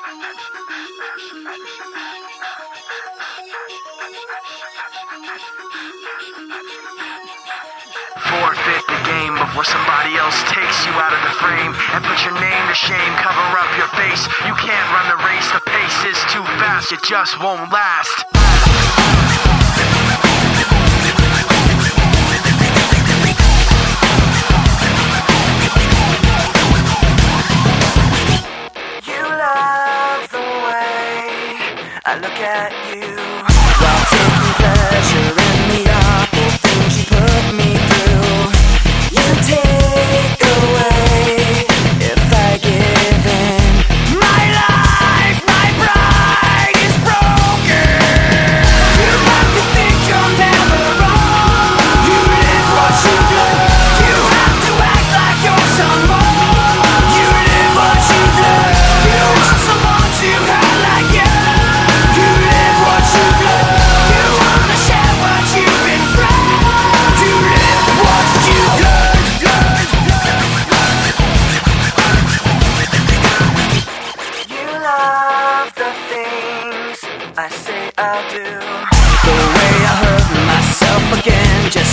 Forfeit the game before somebody else takes you out of the frame and put your name to shame. Cover up your face. You can't run the race. The pace is too fast. It just won't last. You love the way I look at you while taking pleasure in the awful things you put me through. You take away if I give in. My life, my pride is broken. You have to think you're never wrong. You live what you do. You have to act like you're someone. You live what you do. You want someone to hurt like you. You live what you do. You wanna share what you've been through. You live what you do. You love the things I say I'll do. The way I hurt myself again.